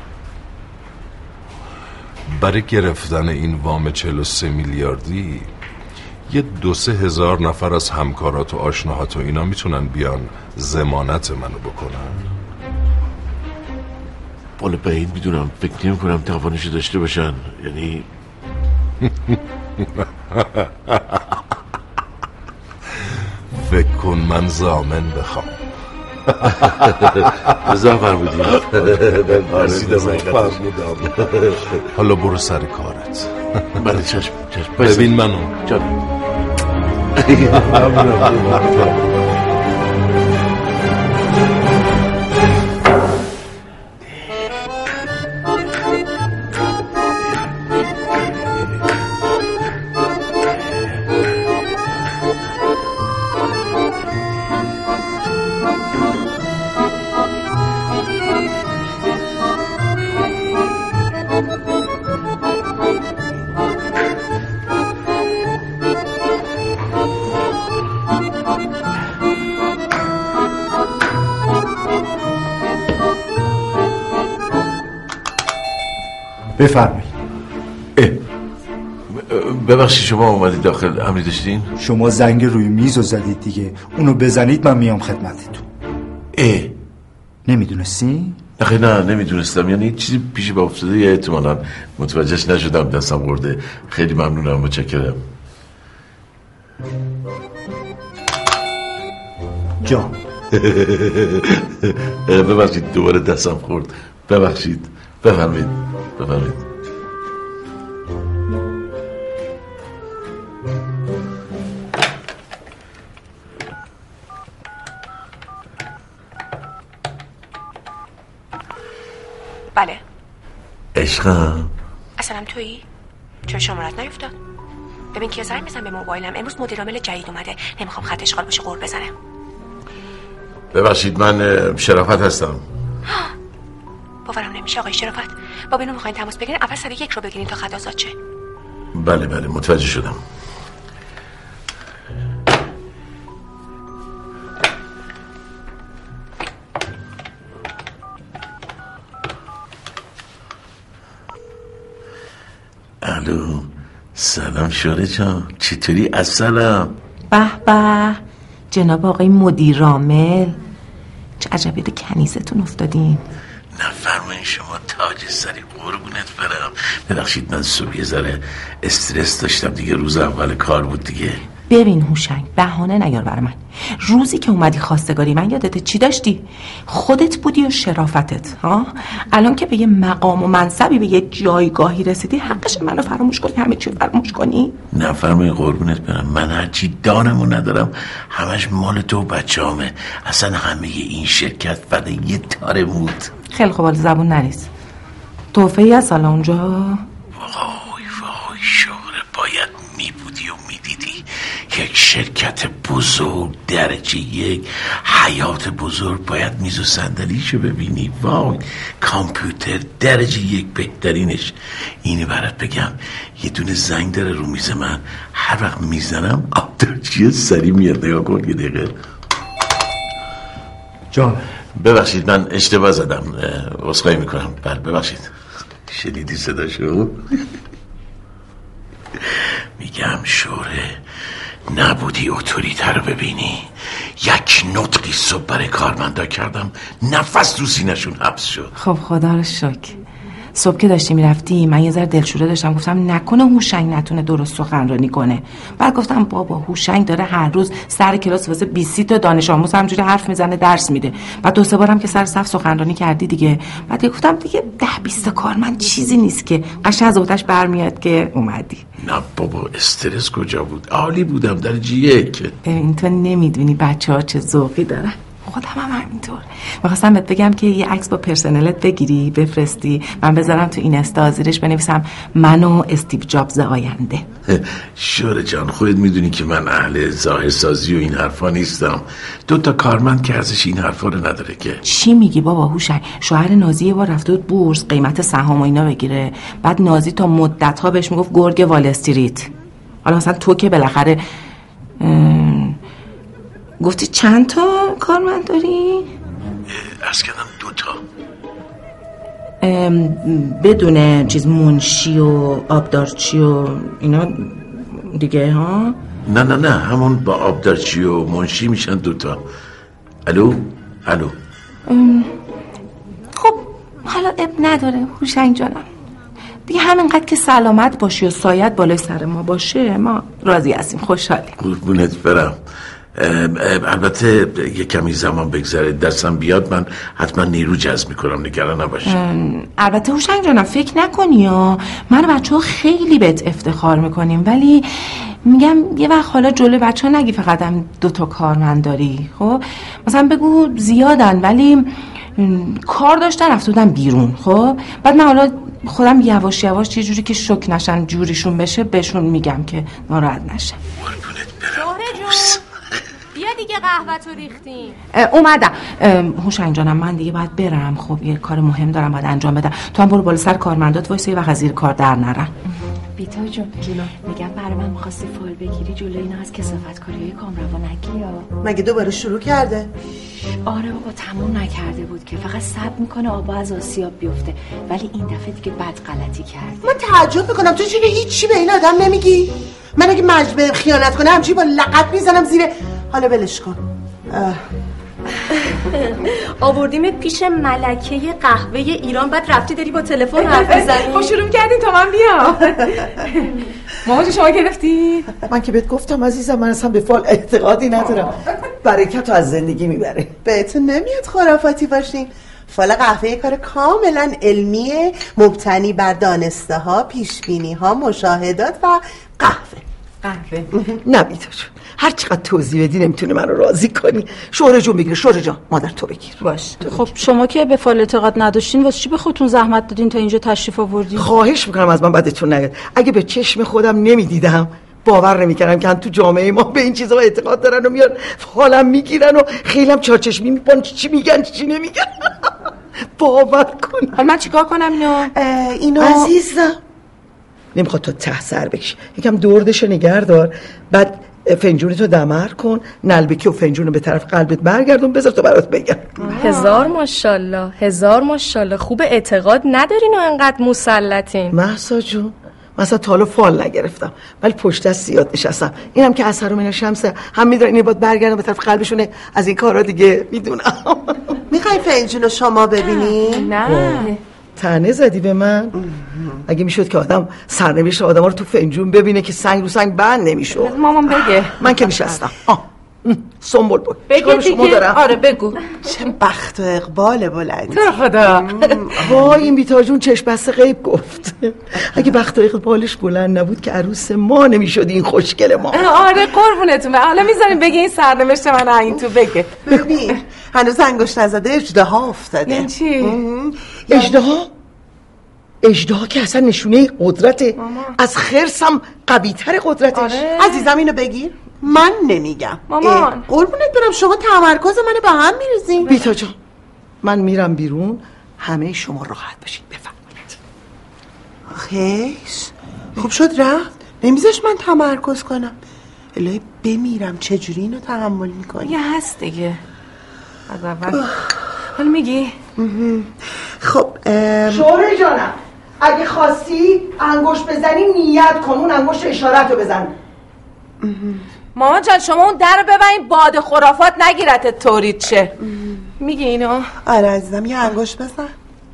برای گرفتن این وام چهل و سه میلیاردی یه دو سه هزار نفر از همکارات و آشناهات و اینا میتونن بیان ضمانت منو بکنن. بالا بعید میدونم، فکر نمی کنم توانشو داشته باشن. یعنی فکر کن من ضامن بخوام. رضا فرمودی. حالا برو سر کارت. بله چشم چشم. ببین منو جانم. بفرمایید. ببخشید شما اومدید داخل، امری داشتین؟ شما زنگ روی میز رو زدید دیگه، اونو بزنید من میام خدمتتون. اه نمیدونستی؟ اخی نه نمیدونستم، یعنی چیزی پیشی با افتاده یا احتمالا متوجهش نشدم دستم برده. خیلی ممنونم، متشکرم. جان ببخشید دوباره دستم خورد، ببخشید. بفرمایید بفرمایید. بله عشقم، اصلا تویی؟ چرا شمارت نیفتاد؟ ببین که زنگ میزن به موبایلم، امروز مدیر عامل جدید اومده، نمیخوام خط اشغال باشه قور بزنم. ببخشید من شرافت هستم. باورم نمیشه آقای شرافت. با بینو میخواین تماس بگیرین، اول سر یک رو بگیرین تا خط آزاد شه. بله بله متوجه شدم. الو، سلام شوره جان، چطوری؟ السلام. به به جناب آقای مدیر عامل، چه عجب یاد کنیزتون افتادین. نفرمایین شما، تاج سری، قربونت برم. ببخشید من صبح یه ذره استرس داشتم دیگه، روز اول کار بود دیگه. ببین هوشنگ، بهانه نیار برای من. روزی که اومدی خواستگاری من یادته چی داشتی؟ خودت بودی و شرافتت. ها الان که به یه مقام و منصبی، به یه جایگاهی رسیدی، حقش منو فراموش کنی، همه چی فراموش کنی؟ نفرمایین قربونت برم، من هرچی دانمو ندارم همش مال تو و بچه‌امه. اصلا همه این شرکت فقط یه تاره بود. خیلی خوب، حالا زبون نریز. تحفه ای از حالا اونجا؟ وای وای شوره، باید میبودی و میدیدی. یک شرکت بزرگ درجه یک، حیات بزرگ، باید میز و صندلیشو ببینی. وای کامپیوتر درجه یک بهترینش. اینو برات بگم، یه دونه زنگ داره رو میز من، هر وقت میزنم آبدارچیه سری میاد. نگاه کن یه دقیقه. جان ببخشید من اشتباه زدم، عذرخواهی میکنم. بله ببخشید. شنیدی صداشو؟ میگم شوره، نبودی اتوریته رو ببینی. یک نطقی صبح برای کارمندا کردم، نفس تو سینه‌شون حبس شد. خب خدا رو شکر. صبح که داشتی میرفتی من یه ذره دلشوره داشتم، گفتم نکنه هوشنگ نتونه درست سخنرانی کنه. بعد گفتم بابا هوشنگ داره هر روز سر کلاس واسه بیست تا دانش آموز همجوری حرف میزنه، درس میده. بعد دو سه بارم که سر صف سخنرانی کردی دیگه. بعد گفتم دیگه ده بیست کارمند چیزی نیست که قشنگ از اوتش برمیاد که اومدی. نه بابا استرس کجا بود، عالی بودم درجه یک. این تو نمیدونی بچه‌ها چه ذوقی دارن. خودم هم همینطور. میخواستم بهت بگم که یه عکس با پرسنلت بگیری بفرستی، من بذارم تو این استا، زیرش بنویسم من و استیو جابز آینده. شوره جان خودت میدونی که من اهل ظاهرسازی و این حرفا نیستم. دو تا کارمند که ازش این حرفا رو نداره که. چی میگی بابا هوشنگ؟ شوهر نازی یه بار رفته بود بورس قیمت سهام و اینا بگیره، بعد نازی تا مدت‌ها بهش میگفت گرگ وال استریت. حالا مثلا تو که بالاخره گفتی چند تا کارمند داری؟ عرض کردم دو تا. بدون چیز منشی و آبدارچی و اینا دیگه ها؟ نه نه نه همون با آبدارچی و منشی میشن دو تا. الو الو. خب حالا اب نداره هوشنگ جانم دیگه، همینقدر که سلامت باشی و سایت بالای سر ما باشه ما راضی هستیم، خوشحالیم. قربونت برم. البته یه کمی زمان بگذره دستم بیاد من حتما نیرو جذب میکنم، نگران نباشی. البته هوشنگ جانم فکر نکنی یا من و بچه ها خیلی بهت افتخار میکنیم، ولی میگم یه وقت حالا جلو بچه ها نگی فقط هم دوتا کارمند داری. خب مثلا بگو زیادن ولی کار داشتن رفته بودن بیرون. خب بعد من حالا خودم یواش یواش یه جوری که شوک نشن جوریشون بشه بهشون میگم که ناراحت نشه. بیا دیگه قهوه تو ریختیم. اومدم. هوشنگ جانم من دیگه باید برم، خب یه کار مهم دارم باید انجام بدم. تو هم برو بالا سر کارمندات وایسا یه وقت از زیر کار در نرن. بیتا جون میگم برای من می‌خواستی فال بگیری جلوی اینا از کثافتکاریای کامروا نگی یا مگه دوباره شروع کرده؟ آره بابا تموم نکرده بود که فقط صبر میکنه آبا از آسیاب بیفته، ولی این دفعه دیگه بد غلطی کرد. من تعجب میکنم تو چرا هیچی به این آدم نمیگی؟ من اگه مجبورم خیانت کنه همچی با لقب میزنم زیر. حالا ولش کن. آوردیم پیش ملکه قهوه ایران، بعد رفتی داری با تلفن حرف میزنی. خب شروع کردین تا من بیام. مامان شما گرفتی؟ من که بهت گفتم عزیزم، من اصلا به فال اعتقادی ندارم. برکت از زندگی میبره. بهتون نمیاد خرافاتی باشین. فال قهوه یک کار کاملا علمیه، مبتنی بر دانسته ها، پیش بینی ها، مشاهدات و قهوه. قهوه نه بیتا جون، هر چقدر توضیح بدی نمیتونه منو راضی کنی. شوهر جون بگیره. شوهر جان مادر تو بگیر. باش. خب شما که به فال اعتقاد نداشتین واسه چی به خودتون زحمت دادین تا اینجا تشریف آوردین؟ خواهش میکنم از من بدتون نیاد. اگه به چشم خودم نمیدیدم باور نمیکردم که تو جامعه ما به این چیزا اعتقاد دارن و میان حالم میگیرن و خیلیم چارچشمی میپن چی میگن چی نمیگن. باور کن. حالا من چیکار کنم اینو؟ اینو عزیزم نمیخواد تو ته سر بکشی، یکم دوردشو نگه دار، بعد فنجونتو دمر کن، نلبکی و فنجونو به طرف قلبت برگردون، بذار تو برات بگم. هزار ماشاءالله، هزار ماشاءالله. خوب اعتقاد ندارین و انقدر مسلطین. مهسا جون مثلا تالو فال نگرفتم ولی پشت از زیاد نشستم. اینم که اثر من شمسه هم میدونن اینه باید برگردم به طرف قلبشونه. از این کارا دیگه میدونم. میخوای فنجونو شما ببینی؟ نه تنه زدی به من؟ اگه میشد که آدم سرنوشت آدم رو تو فنجون ببینه که سنگ رو سنگ بند نمیشد. مامان بگه. من که نشستم. آه سنبول بود. بگه دیگه. آره بگو. چه بخت و اقبال بلندی. تو خدا. وای این بیتا جون چشم بسته غیب گفت. اگه بخت و اقبالش بلند نبود که عروس ما نمیشد این خوشگل ما. آره قربونتون. حالا میذاریم بگه این سرنوشت من این تو بگه. ببین هنوز انگشت نزده اژدها افتاده. یعنی چی؟ اژدها؟ اژدها که اصلا نشونه قدرته. از خرسم قوی‌تر قدرتش. آره. عزیزم اینو بگیر. من نمیگم. مامان قربونت برم شما تمرکز منو به هم میریزین. بیتا جان من میرم بیرون، همه شما راحت باشین. بفرمایید. خیش خوب شد رفت. نمیذاش من تمرکز کنم. الهی بمیرم چجوری اینو تحمل میکنی؟ یه هست دیگه از اول. حالا میگی؟ خب شوهر جانم اگه خواستی انگشت بزنی نیت کن، اون انگشت اشارت رو بزن. مامان جان شما اون در رو ببین باد خرافات نگیرت تورید شه. میگی اینو؟ آره عزیزم یه انگشت بزن.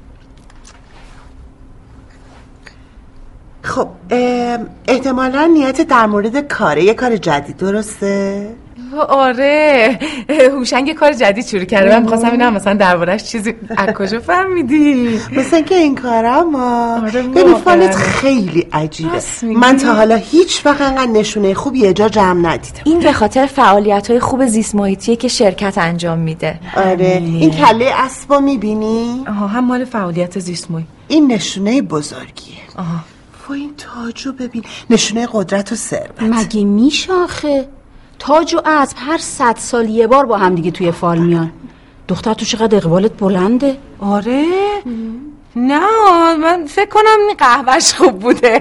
خب احتمالا نیت در مورد کاره، یه کار جدید درسته؟ آره هوشنگ کار جدید شروع کرده. من می‌خواستم اینم مثلا دربارش چیزی از کجا فهمیدی؟ مثلا که این کارم ببین فالت خیلی عجیبه. من تا حالا هیچ وقت انقدر نشونه خوب یه جا جمع ندیدم. این به خاطر فعالیت‌های خوب زیست محیطیه که شرکت انجام میده. آره این کله اسبو می‌بینی؟ آها هم مال فعالیت زیست محیط. این نشونه بزرگیه. آها و این تاجو ببین نشونه قدرت و ثروت. مگه میشه آخه؟ تاج و اسب هر صد سال یه بار با هم دیگه توی فال میان. دختر تو چقدر اقبالت بلنده. آره نه من فکر کنم این قهوهش خوب بوده.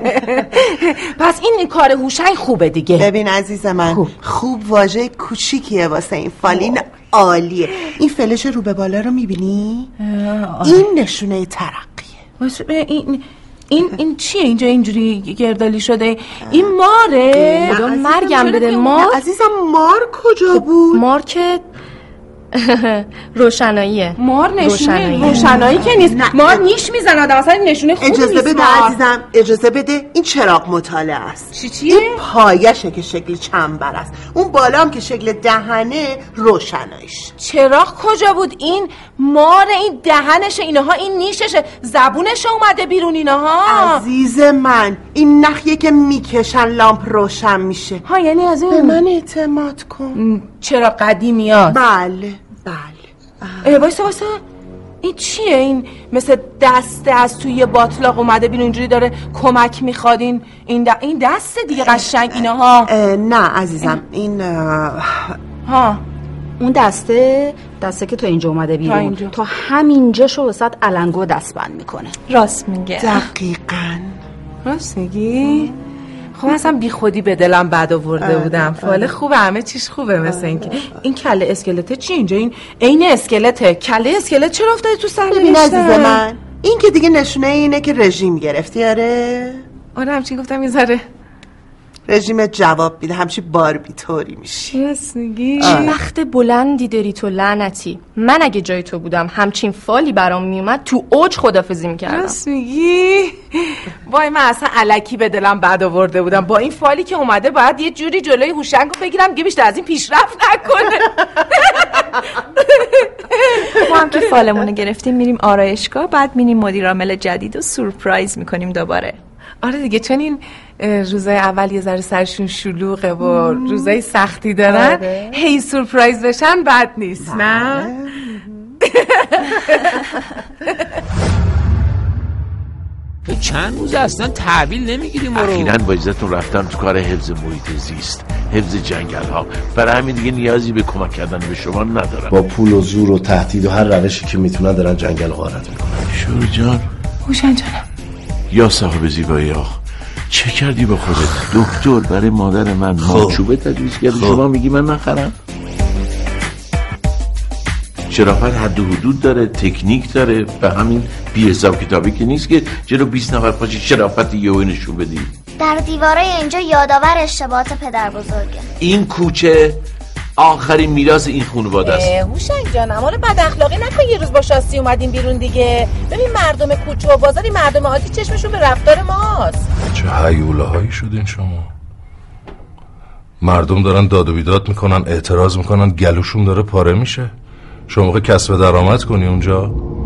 پس این کار هوشنگ خوبه دیگه. ببین عزیز من خوب, خوب واژه کوچیکیه واسه این فالین. عالیه. این فلش رو به بالا رو میبینی؟ این نشونه ترقیه. این این این چیه اینجا اینجوری گردالی شده؟ این ماره؟ خدا مرگم بده. مار عزیزم مار کجا بود؟ مار که روشناییه. مار نشونه روشنایی که نیست. مار نیش میزنه آدم اصلا نشونه خوبی نیست. اجازه بده عزیزم اجازه بده. این چراغ مطالعه است. چی چیه؟ این پایشه که شکل چنبر است، اون بالا هم که شکل دهنه روشناییش. چراغ کجا بود؟ این مار این دهنشه، اینها این نیششه، زبونش اومده بیرون اینها. عزیز من این نخیه که میکشن لامپ روشن میشه. ها یعنی از این به من اعتماد کن. چرا قدیمی هست؟ بله بله. وایسا وایسا این چیه؟ این مثل دسته از توی باطلاق اومده بیرون اینجوری داره کمک میخواد. این این, د... این دسته دیگه قشنگ اینها. نه عزیزم این ها اون دسته دسته که تو اینجا اومده بیرون تا, تا همینجا شو وسط علنگو دستبند میکنه. راست میگه. دقیقاً راست میگی؟ خب اصلا بی خودی به دلم بد آورده بودم. فال خوبه، همه چیش خوبه. مثل اینکه این کله اسکلته چی اینجا؟ این عین اسکلته. کله اسکلت چرا افتاده تو سر ببین عزیز من این که دیگه نشونه اینه که رژیم گرفتی. آره آره همچین گفتم یه ذره رژیمت جواب میده، همچی باربی طوری میشی. راست میگی؟ چه بخت بلندی داری تو لعنتی. من اگه جای تو بودم همچین فالی برام میومد تو اوج خدافظی میکردم. راست میگی؟ وای من اصلا الکی به دلم بد آورده بودم، با این فالی که اومده باید یه جوری جلوی هوشنگو بگیرم که بیشتر از این پیشرفت نکنه. ما هم که فالمونو گرفتیم میریم آرایشگاه، بعد میریم مدیر عامل جدید و سورپرایز میکنیم دوباره. آره دیگه، چون این روزای اول یه ذره سرشون شلوغه و روزای سختی دارن. آره. هی سورپرایز بشن بد نیست. نه چند روز اصلا تحویل نمیگیریم رو. اخیراً با عزتون رفتن تو کار حفظ محیط زیست، حفظ جنگل ها، برای همین دیگه نیازی به کمک کردن به شما ندارن. با پول و زور و تهدید و هر روشی که میتونن دارن جنگل غارت میکنن. شور جان، هوشنگ جانم، یا صاحب زیبایی ها، چه کردی با خودت؟ دکتر برای مادر من ماچوبه تجویز کرد، شما میگی من نخرم؟ شرافت حد و حدود داره، تکنیک داره، به همین بی حساب کتابی که نیست که جلو بیست نفر پاشی شرافت یهو نشون بدی. در دیواره اینجا یادآور اشتباهات پدر بزرگه. این کوچه آخرین میراث این خانواده است. هوشنگ جان، اما بد اخلاقی نکن، یه روز با شاستی اومدیم بیرون دیگه. ببین مردم کوچه و بازاری مردم عادی چشمشون به رفتار ماست. چه هیوله هایی شدین شما. مردم دارن داد و بیداد میکنن، اعتراض میکنن، گلوشون داره پاره میشه. شما موقع کسب درآمد کنی اونجا